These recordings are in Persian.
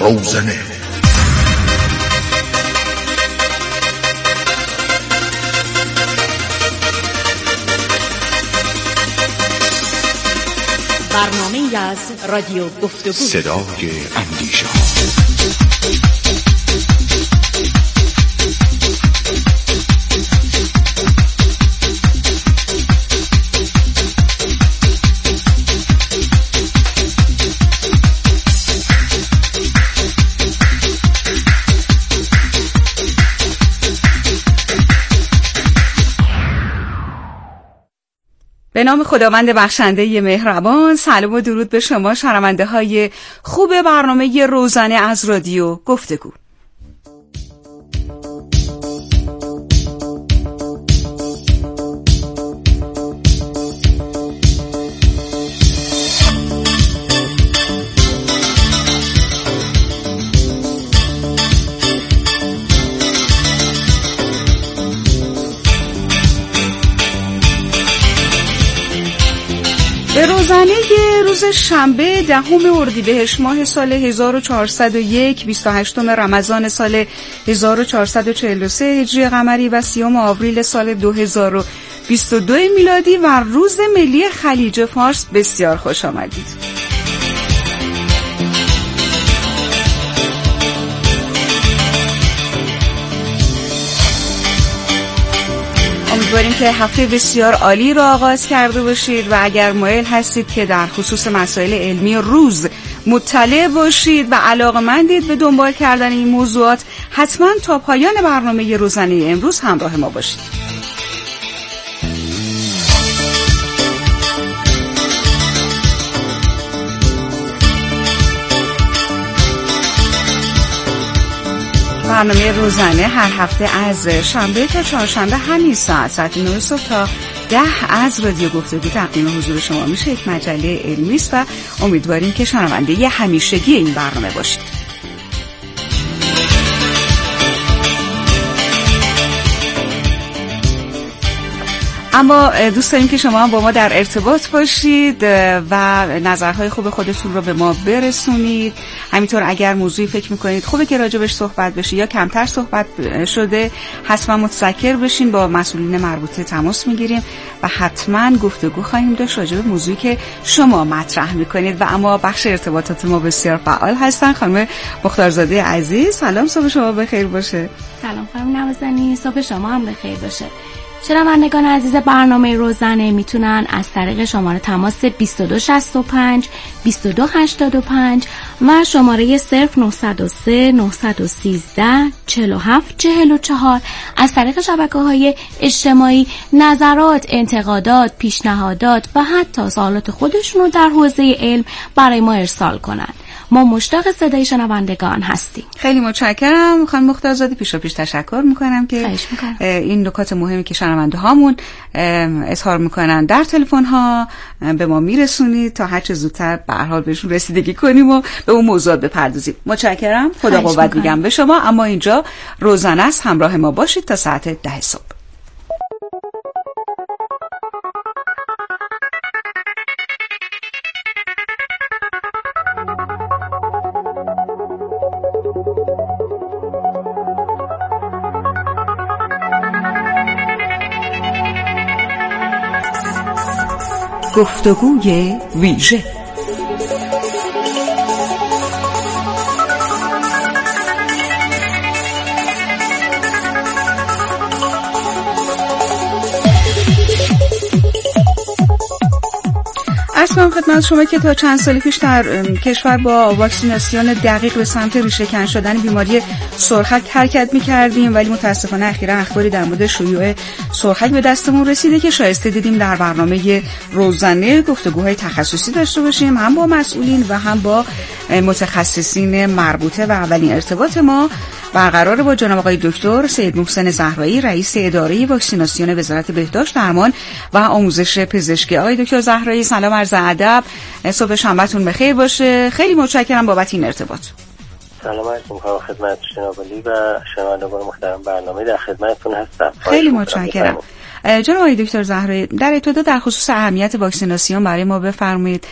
روزنه. برنامه از رادیو گفتگو، صدای اندیشه. به نام خداوند بخشنده مهربان. سلام و درود به شما شنونده های خوب برنامه روزانه از رادیو گفتگو. به روزانه روز شنبه 10 اردیبهشت ماه سال 1401 28 رمضان سال 1443 هجری قمری و 30 آوریل سال 2022 میلادی و روز ملی خلیج فارس بسیار خوش آمدید. امیدواریم که هفته بسیار عالی را آغاز کرده باشید و اگر مایل هستید که در خصوص مسائل علمی روز مطلع باشید و علاقه‌مندید به دنبال کردن این موضوعات، حتما تا پایان برنامه روزانه امروز همراه ما باشید. برنامه روزانه هر هفته از شنبه تا چهارشنبه همین ساعت 9 صبح تا 10 از رادیو گفتگو تقدیم حضور شما میشه. یک مجله علمی است و امیدواریم که شنونده همیشگی این برنامه باشید. اما دوست داریم که شما هم با ما در ارتباط باشید و نظرهای خوب خودتون رو به ما برسونید. همینطور اگر موضوعی فکر میکنید خوبه که راجبش صحبت بشه یا کمتر صحبت شده، حتما متذکر بشین، با مسئولین مربوطه تماس میگیریم و حتما گفتگو خواهیم داشت راجب موضوعی که شما مطرح میکنید. و اما بخش ارتباطات ما بسیار فعال هستن. خانم مختارزاده عزیز، سلام، صبح شما بخیر باشه. سلام خانم نوازنی، صبح شما هم بخیر باشه. شنوندگان عزیز برنامه روزانه میتونن از طریق شماره تماس 2265 2285 و شماره 0903 913 4744 از طریق شبکه‌های اجتماعی نظرات، انتقادات، پیشنهادات و حتی سوالات خودشون رو در حوزه علم برای ما ارسال کنند. ما مشتاق صدای شنوندگان هستیم. خیلی متشکرم خانم مختارزاده. پیش تشکر میکنم که این نکات مهمی که شنونده هامون اظهار میکنن در تلفن ها به ما میرسونید تا هر چه زودتر به هر حال بهشون رسیدگی کنیم و به اون موضوعات بپردازیم. متشکرم، خدا قوت میگم به شما. اما اینجا روزانه است، همراه ما باشید تا ساعت 10 صبح. گفتگوی ویژه. اصلا خدمت شما که تا چند سال پیش در کشور با واکسیناسیون دقیق به سمت ریشه‌کن شدن بیماری سرخک حرکت می‌کردیم، ولی متاسفانه اخیراً اخباری در مورد شیوع سرخک به دستمون رسیده که شایسته دیدیم در برنامه روزانه گفتگوهای تخصصی داشته باشیم، هم با مسئولین و هم با متخصصین مربوطه. و اولین ارتباط ما برقرار با جناب آقای دکتر سید محسن زهرایی، رئیس اداره واکسیناسیون وزارت بهداشت، درمان و آموزش پزشکی. آقای دکتر زهرایی، سلام، عرض ادب، صبح شنبهتون بخیر باشه. خیلی متشکرم بابت این ارتباط. سلام عرض می‌کنم خدمت جناب علی و شنوندگان محترم برنامه. در خدمتتون هستم. خیلی متشکرم. جناب آقای دکتر زهرایی، در ابتدا در خصوص اهمیت واکسیناسیون برای ما بفرمایید.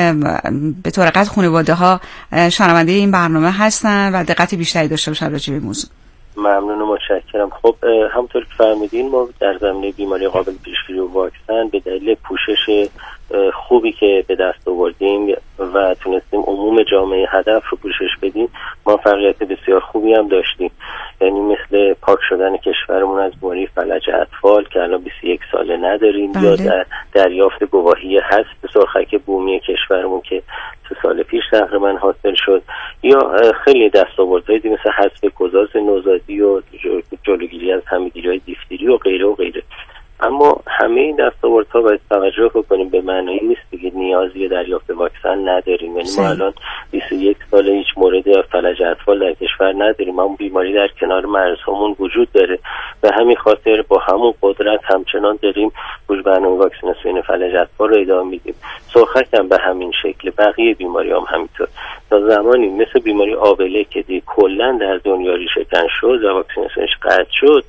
به طور قطع خانواده‌ها شنونده این برنامه هستن و دقت بیشتری داشته باشن راجع به موضوع. ممنون و متشکرم. خب همونطور که فرمودین ما در زمینه بیماری قابل پیشگیری و واکسن به دلیل پوشش خوبی که به دست آوردیم و تونستیم عموم جامعه هدف رو پوشش بدیم، موفقیت بسیار خوبی هم داشتیم. یعنی مثل پاک شدن کشورمون از بیماری فلج اطفال که الان 21 ساله نداریم، یا در دریافت گواهی حذف سرخک بومی کشورمون که 3 سال پیش تقریبا حاصل شد، یا خیلی دستاوردهای دیگه مثل حذف گزاز نوزادی و جلوگیری از حمیدگیری دیفتری و غیره و غیره. اما همه این دستاوردها باید توجه بکنیم به معنی نیست که نیازی دریافت واکسن نداریم. یعنی ما الان 21 ساله هیچ مورد فلج اطفال در کشور نداریم، اما بیماری در کنار مرزهامون وجود داره. به همین خاطر با همون قدرت همچنان داریم برنامه واکسیناسیون فلج اطفال رو ادامه میدیم. سرخک هم به همین شکل، بقیه بیماری هم همینطور. تا زمانی مثل بیماری آبله که کلا در دنیا ریشه‌کن شد و واکسیناسیونش قطع شد،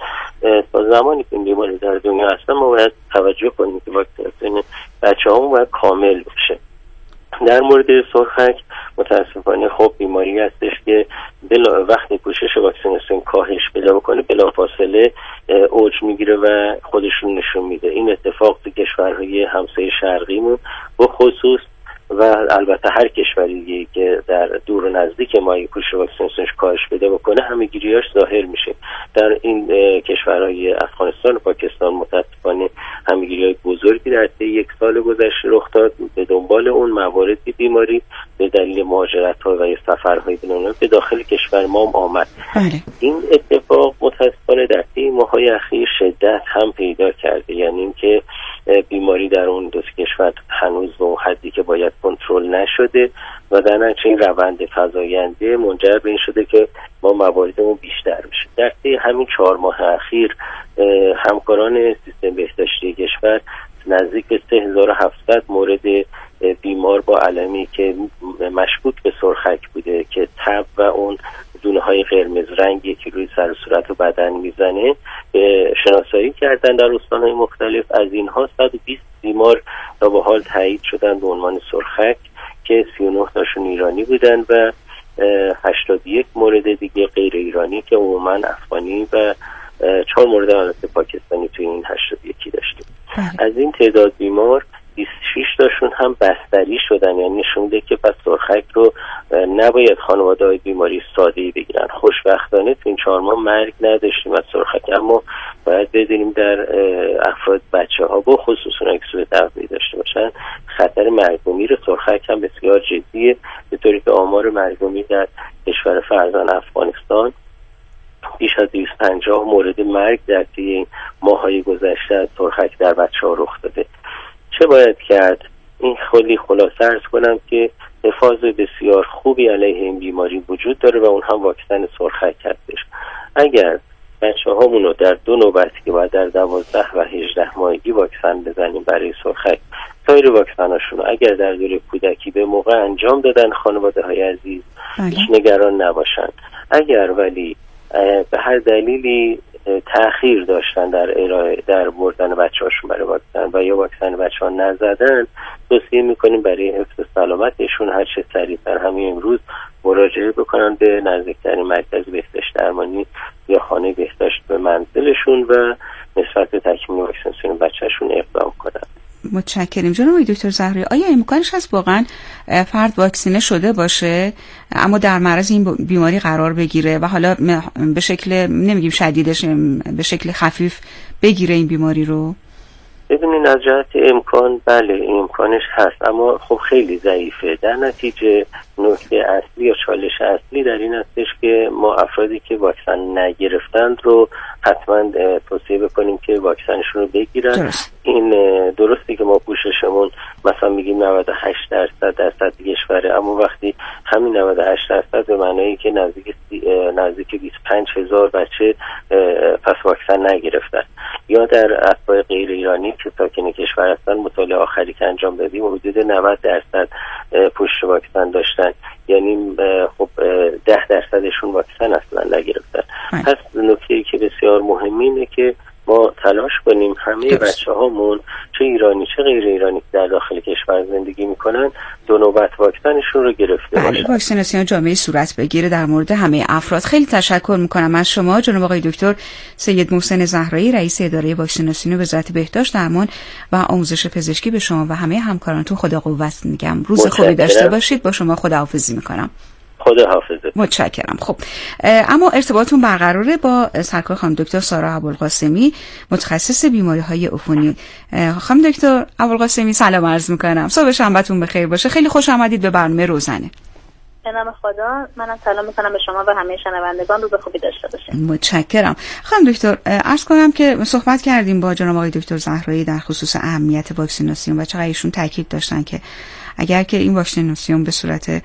تا زمانی که این بیماری در دنیا هست ما باید توجه کنیم که واکسیناسیون بچه‌هامون باید کامل بشه. در مورد سرخک متاسفانه خب بیماری هستش که وقتی پوشش واکسیناسیون کاهش پیدا بکنه بلافاصله اوج میگیره و خودشون نشون میده. این اتفاق تو کشورهای همسایه شرقیمون به خصوص و البته هر کشوری دیگه که در دور و نزدیک ما پوشش واکسیناسیونش کاهش پیدا بکنه همه‌گیریاش ظاهر میشه. در این کشورهای افغانستان و پاکستان متاسفانه همه‌گیری‌های بزرگی در طی 1 سال گذشته رخ داد. به دنبال اون مواردی بیماری به دلیل مهاجرت‌ها و سفرهای بین‌المللی به داخل کشور ما آمد. این اتفاق متاسفانه در طی ماه‌های اخیر شدت هم پیدا کرده، یعنی اینکه بیماری در اون دو کشور هنوز به اون حدی که باید کنترل نشده و در نتیجه این روند فزاینده منجر به این شده که ما مواردمون بیشتر بشه. در طی همین 4 ماه اخیر همکاران سیستم بهداشتی کشور نزدیک به 3700 مورد بیمار با علمی که مشکوک به سرخک بوده که تب و اون دونه‌های قرمز رنگی که روی سر و صورت و بدن میزنه شناسایی کردن در استان‌های مختلف. از اینها 120 بیمار تا به حال تایید شدن به عنوان سرخک که 39 تاشون ایرانی بودن و 81 مورد دیگه غیر ایرانی که عموماً افغانی و 4 مورد البته پاکستانی توی این 81 داشتیم. از این تعداد بیمار 26 تاشون هم بستری شدن، یعنی نشون میده که پس سرخک رو نباید خانواده‌های بیماری ساده‌ای بگیرن. خوشبختانه تو این 4 ماه مرگ نداشتیم از سرخک، اما باید بدونیم در افراد بچه‌ها با خصوص اونایی که سوء تغذیه داشته باشن خطر مرگ و میر سرخک هم بسیار جدیه، به طوری که آمار مرگ و میر در کشور فرزند افغانستان بیش از 250 مورد مرگ در طی این ماه‌های گذشته از سرخک در بچه‌ها رخ داده. چه باید کرد؟ این خیلی خلاصه عرض کنم که حفاظ بسیار خوبی علیه این بیماری وجود داره و اون هم واکسن سرخک هستش. اگر بچه‌هامون رو در 2 نوبت که باید در 12 و 18 ماهگی واکسن بزنیم برای سرخک، سایر واکسناشون اگر در دوره کودکی به موقع انجام دادن خانواده‌های عزیز هیچ نگران نباشن. اگر ولی به هر دلیلی تأخیر داشتن در بردن بچه‌هاشون برای واکسن و یا واکسن بچه‌ها نزدن، توصیه می‌کنیم برای حفظ سلامتشون هر چه سریع‌تر همین امروز مراجعه بکنن به نزدیکترین مرکز بهداشت درمانی یا خانه بهداشت به منزلشون و نسبت به تکمیل واکسیناسیون بچه‌شون اقدام کنن. متشکریم. جناب دکتر زهرایی، آیا امکانش هست واقعا فرد واکسینه شده باشه اما در معرض این بیماری قرار بگیره و حالا به شکل نمیگیم شدیدش، به شکل خفیف بگیره این بیماری رو؟ ببینید از جهت امکان بله امکانش هست، اما خب خیلی ضعیفه. در نتیجه نکته اصلی یا چالش اصلی در این هستش که ما افرادی که واکسن نگرفتند رو حتما توصیه بکنیم که واکسنشون رو بگیرن. این درسته که ما پوششمون مثلا میگیم 98% کشوره، اما وقتی همین 98% به معنی که نزدیک 25,000 بچه پس واکسن نگرفتن. یا در اتباع غیر ایرانی که ساکن کشور هستن، مطالعه آخری که انجام دادیم حدود 90% پوشش واکسن داشتن، یعنی خب 10%شون واکسن اصلا نگرفتن. پس نکته‌ای که بسیار مهمه اینه که ما تلاش کنیم همه بچه‌هامون، چه ایرانی چه غیر ایرانی در داخل کشور زندگی میکنن، 2 نوبت واکسنشون رو گرفته باشن. واکسیناسیون جامعه صورت بگیره در مورد همه افراد. خیلی تشکر میکنم از شما جناب آقای دکتر سید محسن زهرایی، رئیس اداره واکسیناسیون وزارت بهداشت، درمان و آموزش پزشکی. به شما و همه همکارانتون خدا قوت میگم. روز خوبی داشته باشید. با شما خداحافظی میکنم. خدا حافظت. متشکرم. خب اما ارتباطتون برقراره با سرکار خانم دکتر سارا ابوالقاسمی، متخصص بیماری‌های عفونی. خانم دکتر ابوالقاسمی سلام عرض میکنم. صبح شنبهتون بخیر باشه. خیلی خوش آمدید به برنامه روزانه. به نام خدا. منم سلام میکنم به شما و همه شنوندگان. روز خوبی داشته باشید. متشکرم. خانم دکتر عرض کنم که صحبت کردیم با جناب آقای دکتر زهرایی در خصوص اهمیت واکسیناسیون و چقدر ایشون تاکید داشتن که اگر که این واکسیناسیون به صورت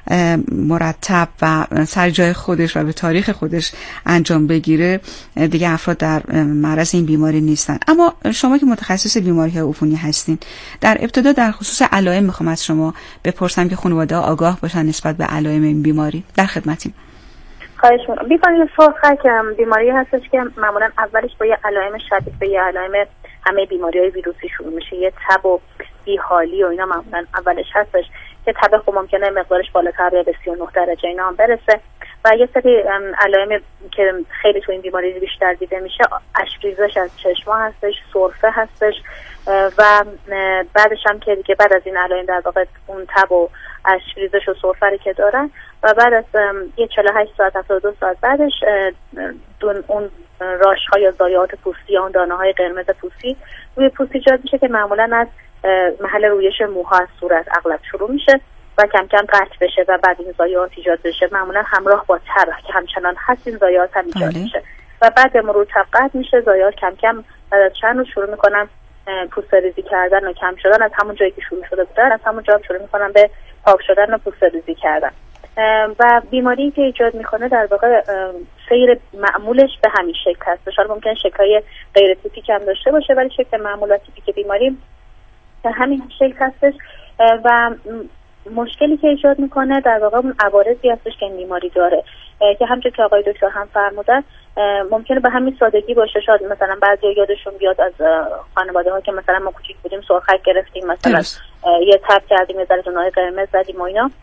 مرتب و سر جای خودش و به تاریخ خودش انجام بگیره دیگه افراد در معرض این بیماری نیستن. اما شما که متخصص بیماری‌های عفونی هستین، در ابتدا در خصوص علائم میخوام از شما بپرسم که خانواده آگاه باشن نسبت به علائم این بیماری. در خدمتیم. خواهش می‌کنم. بیماری سرخک بیماری هستش که معمولا اولش با یه علائم شدید به یه علائم همه بیماری‌های ویروسی شروع میشه. یه تب و بیحالی و اینا معمولا اولش هستش که تب خب ممکنه مقدارش بالاتر به 39 درجه اینا هم برسه و یه سری علائم که خیلی تو این بیماری بیشتر دیده میشه، اشک‌ریزش از چشما هستش، سرفه هستش و بعدش هم که دیگه بعد از این علائم در واقع اون تب و اشک‌ریزش و سرفه که دارن و بعد از یه 48 ساعت 72 ساعت بعدش اون راش‌ها یا ضایعات پوستی یا اون دانه‌های قرمز پوستی روی پوست ایجاد میشه که معمولا از محل رویش موها از صورت اغلب شروع میشه و کم کم قطع بشه و بعد این ضایعات ایجاد بشه، معمولا همراه با تب که همچنان هست این ضایعات هم ایجاد میشه و بعد مرور تب قطع میشه، ضایعات کم کم بعد از چند روز شروع میکنن پوست ریزی کردن و کم شدن از همون جایی که شروع شده بودن، از همون جا شروع میکنن به پاک شدن و پوست ریزی کردن و بیماری که ایجاد میکنه در واقع سیر معمولش به همین شکل هست. حالا ممکن شکل‌های غیر تیپیک هم داشته باشه ولی شکل معمول و تیپیک بیماری به همین شکل هستش و مشکلی که ایجاد میکنه در واقع اون عوارضی هستش که این بیماری داره که همونطور که آقای دکتر هم فرمودن ممکنه به همین سادگی باشه. شاید مثلا بعضی یادشون بیاد از خانواده ها که مثلا ما کوچیک بودیم سرخک گرفتیم، مثلا یه تب کردیم، یه ذره دونه‌های قرمز زدیم و اینا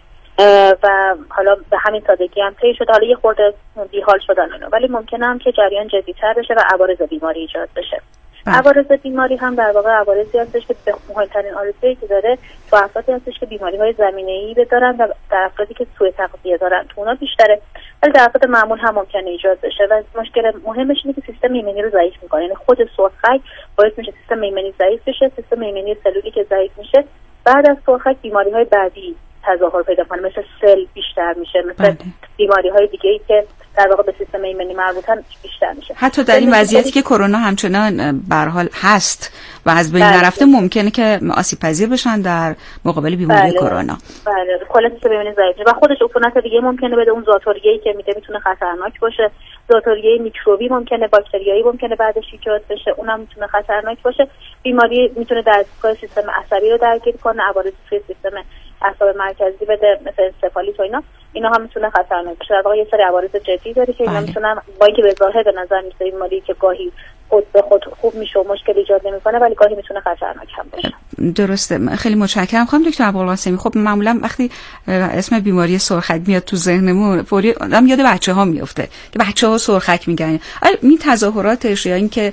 و حالا به همین سادگی هم طی شده، حالا یه خورده بیحال شدن اینا، ولی ممکنه هم که جریان جدی‌تر بشه و عوارض بیماری ایجاد بشه. عوارض بیماری هم در واقع عوارضی هستش که مهمترین عارضه‌ای که داره تو افرادی هستش که بیماری‌های زمینه‌ای دارن و در افرادی که سوء تغذیه دارن تو اونا بیشتره، ولی در افراد معمول هم ممکنه ایجاد بشه و مشکل مهمش اینه که سیستم ایمنی رو ضعیف می‌کنه. یعنی خود سرخک باعث میشه سیستم ایمنی ضعیف بشه، سیستم ایمنی سلولی که ضعیف میشه بعد از سرخک بیماری‌های بعدی تظاهر پیدا کنه، مثل سل بیشتر میشه، مثل بیماری‌های دیگه‌ای که در واقع به سیستم ایمنی مربوطن بیشتر میشه. حتی در این وضعیتی که کرونا همچنان به هر حال هست و از بین نرفته ممکنه که آسیب پذیر بشن در مقابل بیماری کرونا. بله، کل سیستم ایمنی ضعیف و خودش عفونت دیگه ممکنه بده، اون ذات‌الریه‌ای که میتونه خطرناک باشه، ذات‌الریه میکروبی ممکنه، باکتریایی ممکنه بعدش ایجاد بشه، اونم میتونه خطرناک باشه. بیماری میتونه دستگاه سیستم عصبی رو درگیر کنه، عوارض توی سیستم اعصاب مرکزی بده مثل انسفالیت و اینا هم میتونه خطرناک باشه. در واقع یه سری عوارض جدی داره که اینا میتونن با اینکه به ظاهر به نظر میاد بیماری که گاهی خود به خود خوب میشه و مشکل ایجاد نمیکنه ولی گاهی میتونه خطرناک هم باشه. درسته. خیلی متشکرم خانم دکتر ابوالقاسمی. خب معمولا وقتی اسم بیماری سرخک میاد تو ذهنمون فوری آدم یاد بچه‌ها میفته که بچه‌ها سرخک میگن. این تظاهراتش یا اینکه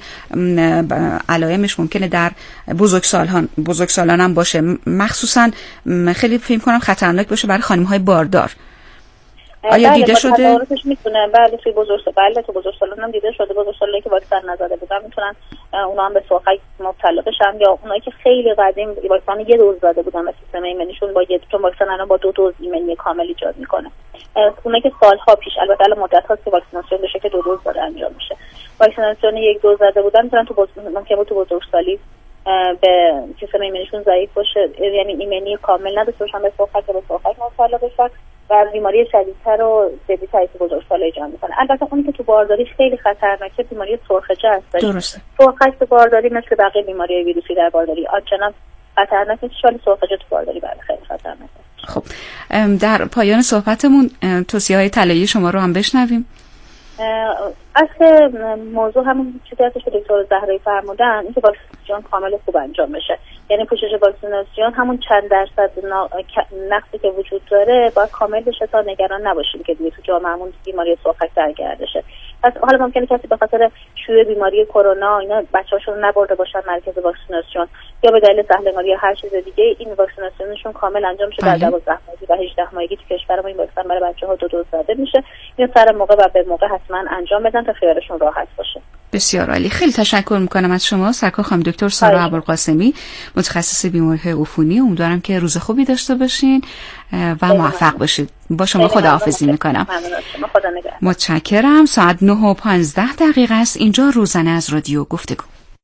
علائمش ممکنه در بزرگسالان هم باشه، مخصوصا خیلی فکر کنم خطرناک باشه برای خانم‌های باردار. آیا دیده شده؟ تظاهراتش میتونه بله تو بزرگسالان هم دیده شده. بزرگسالانی که واکسن نزده بودن میتونن اونا هم به سرخک مبتلا بشن یا اونایی که خیلی قدیم واکسن یه دوز زده بودن و سیستم ایمنیشون با یه چون واکسن الان با 2 دوز ایمنی کامل ایجاد میکنه. اونایی که سالها پیش البته الان مدت هاست که واکسیناسیون بشه که 2 دوز داره انجام میشه. واکسیناسیون 1 دوز زده بودن میتونن ممکنه تو بزرگسالی به سیستم ایمنیشون ضعیف باشه، یعنی ایمنی کامل نداشته باشن به سرخک مبتلا بشن و بیماری شدیدتر و جدی‌تری تو بزرگسال ایجاد میکنه. البته اونی که تو بارداری خیلی خطرناکه بیماری سرخجه هست. درسته. سرخک تو بارداری مثل بقیه بیماری ویروسی در بارداری آنچنان خطرناک نیست، ولی سرخجه تو بارداری بله خیلی خطرناکه. خب در پایان صحبتمون توصیه‌های طلایی شما رو هم بشنویم. اصل موضوع همون چیزی هستش که دکتر زهرایی فرمودن، اینکه واکسیناسیون کامل خوب انجام بشه. یعنی پوشش واکسیناسیون همون چند درصد نقصی که وجود داره باید کامل بشه تا نگران نباشیم که دیگه تو جامعهمون بیماری سرخک سرگرد شه. پس حالا ممکنه کسی به خاطر شیوع بیماری کرونا اینا بچه‌هاشون نبرده باشن مرکز واکسیناسیون یا به دلیل سهلنگاری یا هر چیز دیگه، این واکسیناسیونشون کامل انجام شه. در 12 ماهگی و 18 ماهگی تو کشور ما این واکسن برای بچه‌ها 2 دوز داده میشه. اینو سر موقع و به موقع حتما انجام بدن تا خیالشون راحت باشه. بسیار عالی. خیلی تشکر میکنم از شما سرکار خانم دکتر سارا ابوالقاسمی، متخصص بیماری‌های عفونی. امیدوارم که روز خوبی داشته باشین و موفق باشید. با شما خداحافظی میکنم. متشکرم. ساعت 9:15 است. اینجا روزانه از رادیو گفتگو.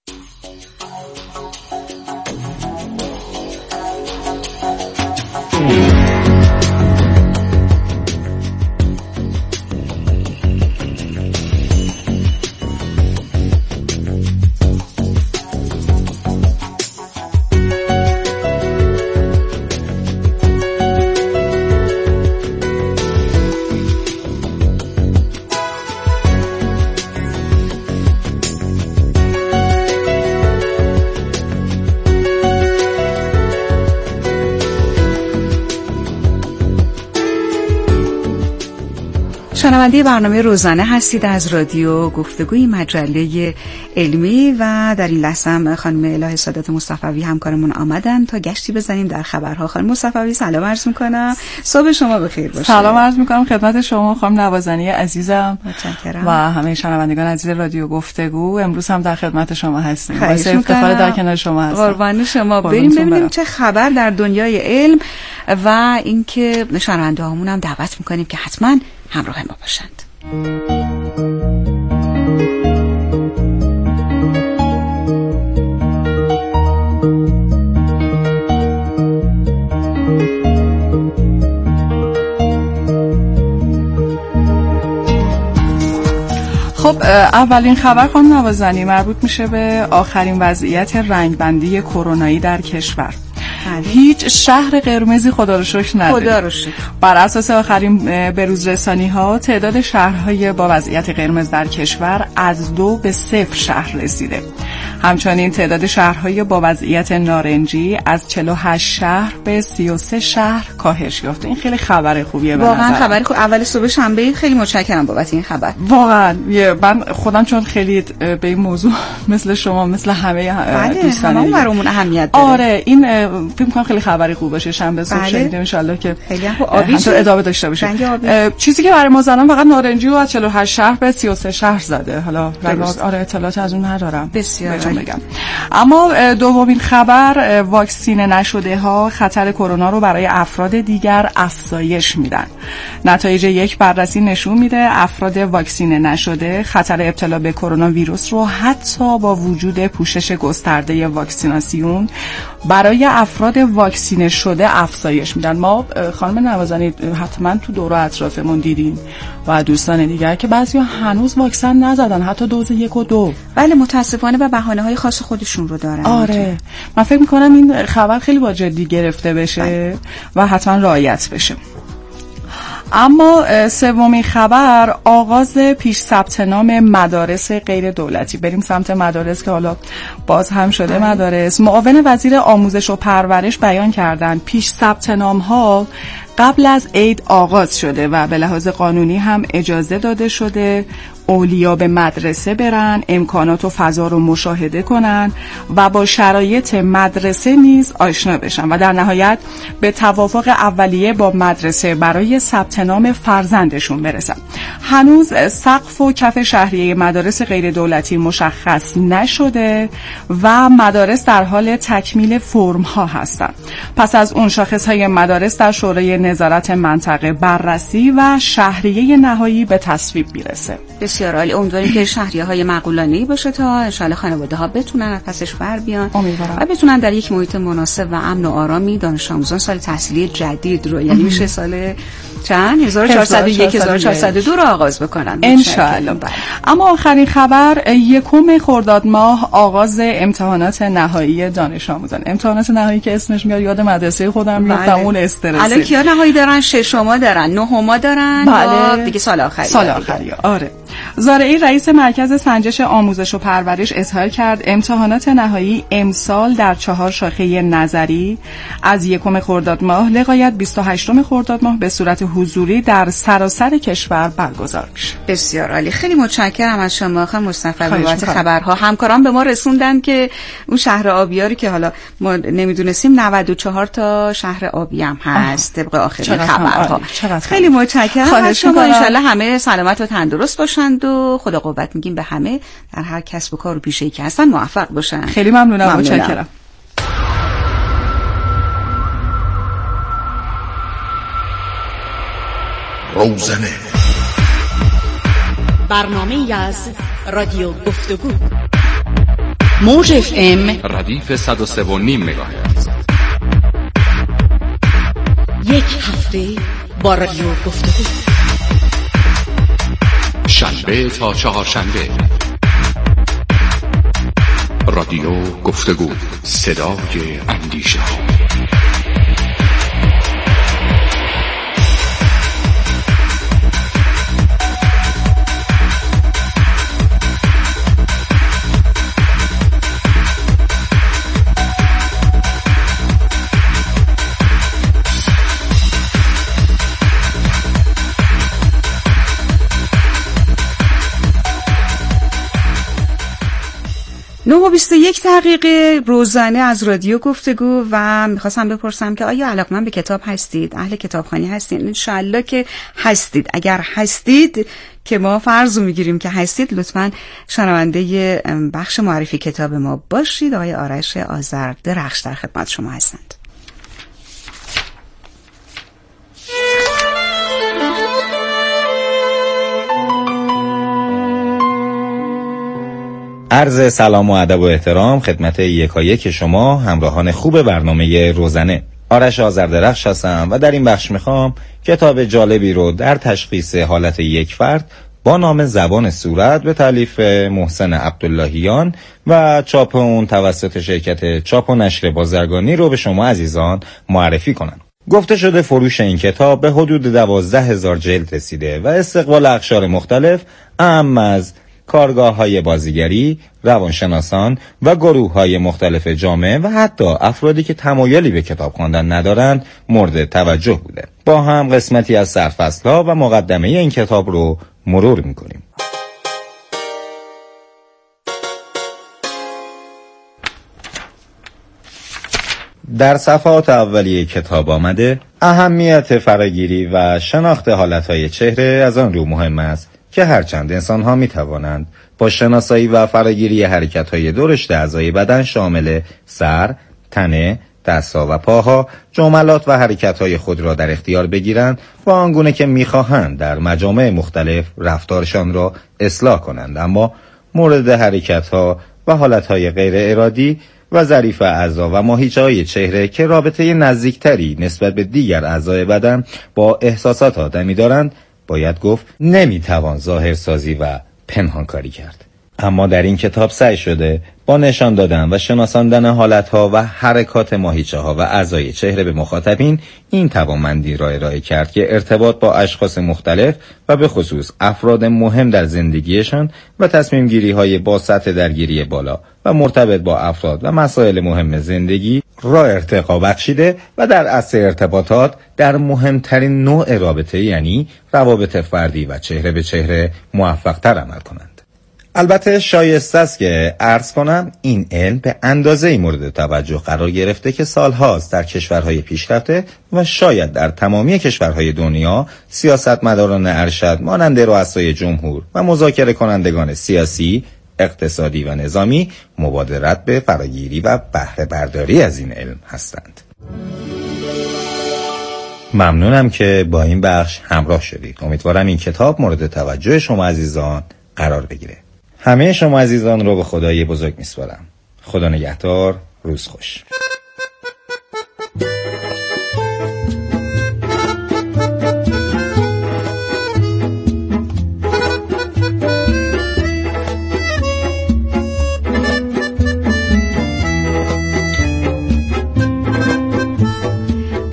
شنونده برنامه روزانه هستید از رادیو گفتگوی، مجله علمی، و در این لحظه هم خانم الهه سادات مصطفی همکارمون آمدن تا گشتی بزنیم در خبرها. خانم مصطفی سلام عرض میکنم، صبح شما بخیر باشه. سلام عرض میکنم خدمت شما خانم نوازنی عزیزم. متشکرم. و همه شنوندگان عزیز رادیو گفتگو. امروز هم در خدمت شما هستیم. باعث افتخار در کنار شما هستم. قربان شما. بریم ببینیم چه خبر در دنیای علم و اینکه شنونده هامون هم دعوت میکنیم که حتما همراه ما باشند. خب اولین خبر خانم نوازنی مربوط میشه به آخرین وضعیت رنگبندی کرونایی در کشور. هیچ شهر قرمزی خدا رو شکر نداره. خدا رو شکر. بر اساس آخرین بروزرسانی‌ها تعداد شهرهای با وضعیت قرمز در کشور از 2 به 0 شهر رسیده. همچنین تعداد شهرهای با وضعیت نارنجی از 48 شهر به 33 شهر کاهش یافته. این خیلی خبر خوبیه. واقعا خبر خوب. اول صبح شنبه خیلی متشکرم بابت این خبر. واقعا من خودم چون خیلی به این موضوع مثل شما مثل همه دوستان همون برامون اهمیت داره. آره این فکر می‌کنم خیلی خبری خوب باشه. شنبه صبح شنیدیم ان شاءالله که خیلی آبی ادامه داشته باشه. چیزی که برای ما زدن فقط نارنجی و از 48 شهر به 33 شهر زده. حالا آره اطلاعات از اون ندارم. بسیار بگم. اما دومین خبر، واکسین نشده ها خطر کرونا رو برای افراد دیگر افزایش میدن. نتایج یک بررسی نشون میده افراد واکسین نشده خطر ابتلا به کرونا ویروس رو حتی با وجود پوشش گسترده واکسیناسیون برای افراد واکسینه شده افزایش میدن. ما خانم نوازنی حتما تو دور و اطرافمون دیدیم و دوستان دیگر که بعضیا هنوز واکسن نزدن، حتی دوز 1 و 2. بله متاسفانه و بهانه‌های خاص خودشون رو دارن. آره من فکر میکنم این خبر خیلی با جدی گرفته بشه و حتما رعایت بشه. اما سومین خبر، آغاز پیش ثبت نام مدارس غیر دولتی. بریم سمت مدارس که حالا باز هم شده مدارس. معاون وزیر آموزش و پرورش بیان کردن پیش ثبت نام ها قبل از عید آغاز شده و به لحاظ قانونی هم اجازه داده شده اولیا به مدرسه برن، امکانات و فضا رو مشاهده کنن و با شرایط مدرسه نیز آشنا بشن و در نهایت به توافق اولیه با مدرسه برای ثبت نام فرزندشون برسن. هنوز سقف و کف شهریه مدارس غیر دولتی مشخص نشده و مدارس در حال تکمیل فرم ها هستن. پس از اون شاخص های مدارس در شورای نظارت منطقه بررسی و شهریه نهایی به تصویب میرسه. بسیار عالی. امیدواریم که شهریه‌های معقولانه‌ای باشه تا ان شاءالله خانواده‌ها بتونن از پسش بر بیان و بتونن در یک محیط مناسب و امن و آرامی دانش آموزان سال تحصیلی جدید رو، یعنی میشه سال چند 1401 1402 رو آغاز بکنن انشاءالله. اما آخرین خبر 1 خرداد ماه آغاز امتحانات نهایی دانش آموزان. امتحانات نهایی که اسمش میاد یاد مدرسه خودم میاد، اون استرسی. الان کیا نهایی دارن؟ 6 دارن، 9 دارن، بله. دیگه سال آخری. آره. زارعی رئیس مرکز سنجش آموزش و پرورش اظهار کرد امتحانات نهایی امسال در 4 شاخه نظری از 1 خرداد ماه لغایت 28 خرداد ماه به صورت حضوری در سراسر کشور برگزار میشه. بسیار عالی. خیلی متشکرم از شما خانم مصطفی بابت خبرها. همکاران به ما رسوندن که اون شهر آبیاری که حالا ما نمیدونستیم 94 تا شهر آبی هم هست طبق آخرین خبرها. خیلی متشکرم از شما. ان شاءالله همه سلامت و تندرست باشند و خدا قوت میگیم به همه در هر کسب و کار و پیشه‌ای که هستن موفق باشن. خیلی ممنونم. متشکرم. روزنه، برنامه از رادیو گفتگو، موج FM ردیف 103.5 مگاهرتز. یک هفته با رادیو گفتگو، شنبه تا چهارشنبه. رادیو گفتگو، صدای اندیشه. و 21 دقیقه روزانه از رادیو گفتگو و میخواستم بپرسم که آیا علاقمند به کتاب هستید؟ اهل کتابخوانی هستید؟ انشالله که هستید. اگر هستید که ما فرض میگیریم که هستید، لطفاً شنونده بخش معرفی کتاب ما باشید. آقای آرش آذردرخش در خدمت شما هستند. عرض سلام و ادب و احترام خدمت یکایک شما همراهان خوب برنامه روزنه. آرش آذردرخش هستم و در این بخش میخوام کتاب جالبی رو در تشخیص حالت یک فرد با نام زبان صورت به تالیف محسن عبداللهیان و چاپ اون توسط شرکت چاپ و نشر بازرگانی رو به شما عزیزان معرفی کنم. گفته شده فروش این کتاب به حدود 12,000 جلد رسیده و استقبال اقشار مختلف اهم از کارگاه‌های بازیگری، روانشناسان و گروه‌های مختلف جامعه و حتی افرادی که تمایلی به کتاب خواندن ندارند مورد توجه بوده. با هم قسمتی از سرفصل‌ها و مقدمه این کتاب رو مرور می‌کنیم. در صفحات اولیه کتاب آمده اهمیت فراگیری و شناخت حالتهای چهره از آن رو مهم است که هرچند انسان‌ها می‌توانند با شناسایی و فراگیری حرکت‌های دو رشته اعضای بدن شامل سر، تنه، دست‌ها و پاها جملات و حرکت‌های خود را در اختیار بگیرند و آنگونه که می‌خواهند در مجامع مختلف رفتارشان را اصلاح کنند، اما مورد حرکت‌ها و حالت‌های غیر ارادی و ظریف اعضا و ماهیچه‌های چهره که رابطه نزدیکتری نسبت به دیگر اعضای بدن با احساسات آدمی دارند باید گفت نمیتوان ظاهرسازی و پنهانکاری کرد. اما در این کتاب سعی شده با نشان دادن و شناساندن حالتها و حرکات ماهیچه‌ها و اعضای چهره به مخاطبین این توانمندی را ارائه کرد که ارتباط با اشخاص مختلف و به خصوص افراد مهم در زندگیشان و تصمیم گیری های با سطح درگیری بالا و مرتبط با افراد و مسائل مهم زندگی را ارتقا بخشیده و در عصر ارتباطات در مهمترین نوع رابطه یعنی روابط فردی و چهره به چهره موفق تر عمل کنند. البته شایسته است که عرض کنم این علم به اندازه‌ای مورد توجه قرار گرفته که سالهاست در کشورهای پیشرفته و شاید در تمامی کشورهای دنیا سیاستمداران ارشد مانند رؤسای جمهور و مذاکره کنندگان سیاسی، اقتصادی و نظامی مبادرت به فراگیری و بهره برداری از این علم هستند. ممنونم که با این بخش همراه شدید. امیدوارم این کتاب مورد توجه شما عزیزان قرار بگیره. همه شما عزیزان رو به خدای بزرگ میسپارم. خدا نگهدار، روز خوش.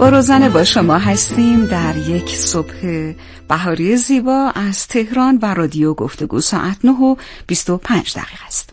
با روزنه با شما هستیم در یک صبح بهاری زیبا از تهران و رادیو گفتگو. ساعت 9:25 است.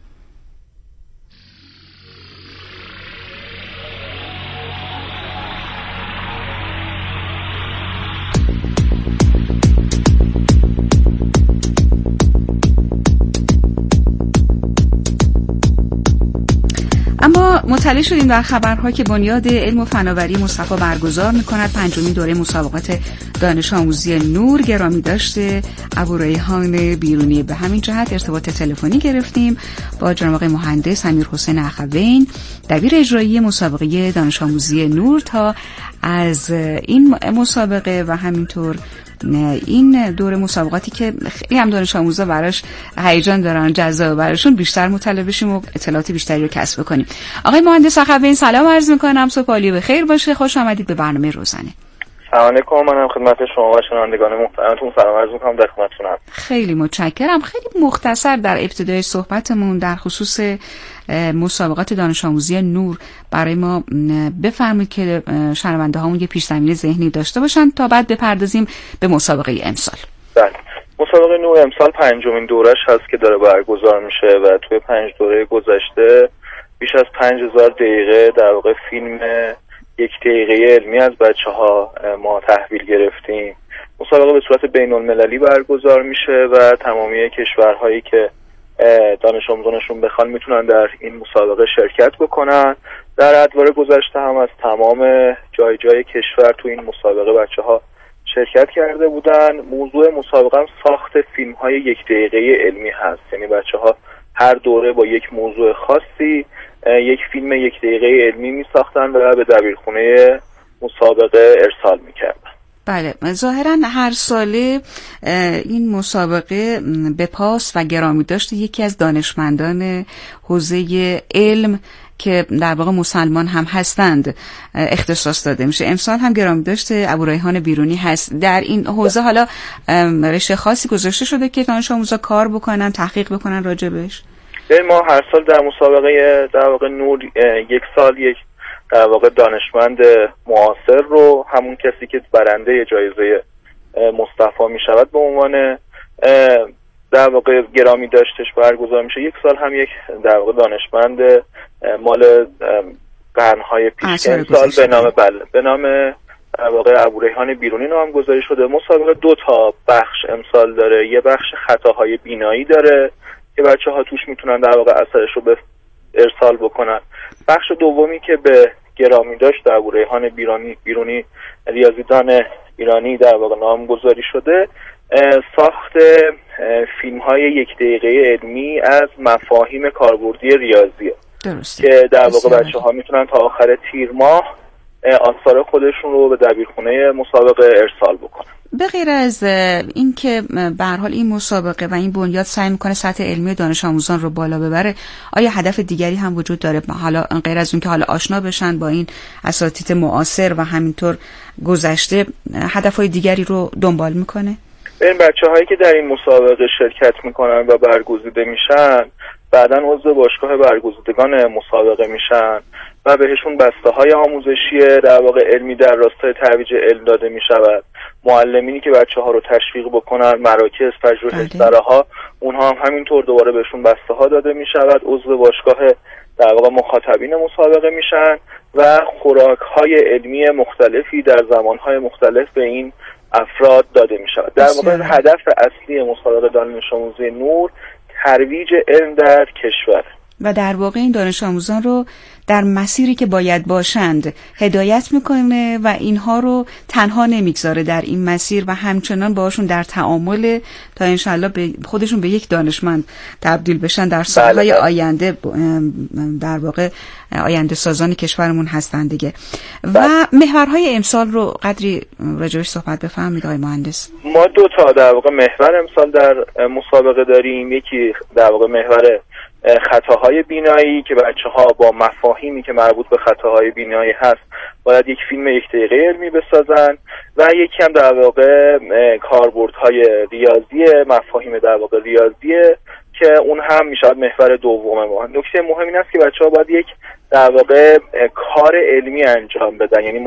اما مطلع شدیم در خبرها که بنیاد علم و فناوری مصطفی برگزار می‌کند 5مین دوره مسابقات دانش آموزی نور. گرامی داشته ابوریحان بیرونی. به همین جهت ارتباط تلفنی گرفتیم با جناب آقای مهندس امیرحسین اخوین، دبیر اجرایی مسابقه دانش آموزی نور، تا از این مسابقه و همینطور این دوره مسابقاتی که خیلی هم دانش آموزا براش هیجان دارن، جذاب براشون، بیشتر مطلع بشیم و اطلاعات بیشتری رو کسب کنیم. آقای مهندس اخوین سلام عرض می‌کنم، صبح عالی بخیر باشه، خوش آمدید به برنامه روزانه. سلام علیکم، منم خدمت شما و شنوندگان محترمتون سلام عرض می‌کنم، در خدمتتونم. خیلی متشکرم. خیلی مختصر در ابتدای صحبتمون در خصوص مسابقات دانش آموزی نور برای ما بفرمایید که شنونده هامون یه پیش‌زمینه ذهنی داشته باشن تا بعد بپردازیم به مسابقه امسال. بله، مسابقه نور امسال 5مین دورش هست که داره برگزار میشه و توی 5 دوره گذشته بیش از 5000 دقیقه در واقع فیلم 1 دقیقه علمی از بچه‌ها ما تحویل گرفتیم. مسابقه به صورت بین‌المللی برگزار میشه و تمامی کشورهایی که دانش آموزانشون بخوان میتونن در این مسابقه شرکت بکنن. در ادوار گذشته هم از تمام جای کشور تو این مسابقه بچه‌ها شرکت کرده بودن. موضوع مسابقه هم ساخت فیلم‌های 1 دقیقه علمی هست، یعنی بچه‌ها هر دوره با یک موضوع خاصی یک فیلم 1 دقیقه علمی می‌ساختن و به دبیرخونه مسابقه ارسال می‌کردن. بله، ظاهراً هر ساله این مسابقه به پاس و گرامی داشته یکی از دانشمندان حوزه علم که در واقع مسلمان هم هستند اختصاص داده میشه. امسال هم گرامی داشته ابوریحان بیرونی هست. در این حوزه حالا رشته خاصی گذاشته شده که دانش آموزا کار بکنن، تحقیق بکنن راجبش؟ ما هر سال در مسابقه در واقع نور یک سال یک در واقع دانشمند معاصر رو، همون کسی که برنده جایزه مصطفی می شود به عنوان در واقع گرامی داشتش برگزار میشه. یک سال هم یک در واقع دانشمند مال قرنهای پیش که سال به نام در واقع ابوریحان بیرونی نامگذاری شده. مسابقه 2 تا بخش امسال داره. یه بخش خطاهای بینایی داره که بچه‌ها توش میتونن در واقع اثرش رو به ارسال بکنن. بخش دومی که به گرامی داشت ابوریحان بیرونی ریاضیدان ایرانی در واقع نامگذاری شده، ساخت فیلم‌های 1 دقیقه علمی از مفاهیم کاربردی ریاضیه. درسته. که در واقع بچه‌ها میتونن تا آخر تیر ماه آثار خودشون رو به دبیرخونه مسابقه ارسال بکنن. به غیر از این که به هر حال این مسابقه و این بنیاد سعی میکنه سطح علمی دانش آموزان رو بالا ببره، آیا هدف دیگری هم وجود داره؟ حالا غیر از اون که حالا آشنا بشن با این اساتید معاصر و همینطور گذشته، هدفهای دیگری رو دنبال میکنه؟ این بچه‌هایی که در این مسابقه شرکت میکنن و برگزیده میشن بعداً عضو باشگاه برگزیدگان مسابقه میشن و بهشون بسته‌های آموزشی در واقع علمی در راستای ترویج علم داده میشود. معلمینی که بچه‌ها رو تشویق بکنن، مراکز، پژوهشگرها، اونها هم همینطور دوباره بهشون بسته‌ها داده میشود. عضو باشگاه در واقع مخاطبین مسابقه میشن و خوراک‌های علمی مختلفی در زمان‌های مختلف به این افراد داده میشود. در واقع هدف اصلی مسابقه دانش آموزی نور ترویج علم در کشور و در واقع این دانش آموزان رو در مسیری که باید باشند هدایت میکنه و اینها رو تنها نمیگذاره در این مسیر و همچنان باشون در تعامل تا انشالله خودشون به یک دانشمند تبدیل بشن در سالهای آینده، در واقع آینده سازان کشورمون هستند دیگه. و محورهای امسال رو قدری راجعش صحبت بفرمایید آقای مهندس. ما 2 تا در واقع محور امسال در مسابقه داریم. یکی در واقع محور خطاهای بینایی که بچه‌ها با مفاهیمی که مربوط به خطاهای بینایی هست باید یک فیلم 1 دقیقه علمی بسازن و یکی هم در واقع کاربردهای ریاضی، مفاهیم در واقع ریاضیه که اون هم میشه محور دوم ما. نکته مهم این است که بچه‌ها باید یک در واقع کار علمی انجام بدن، یعنی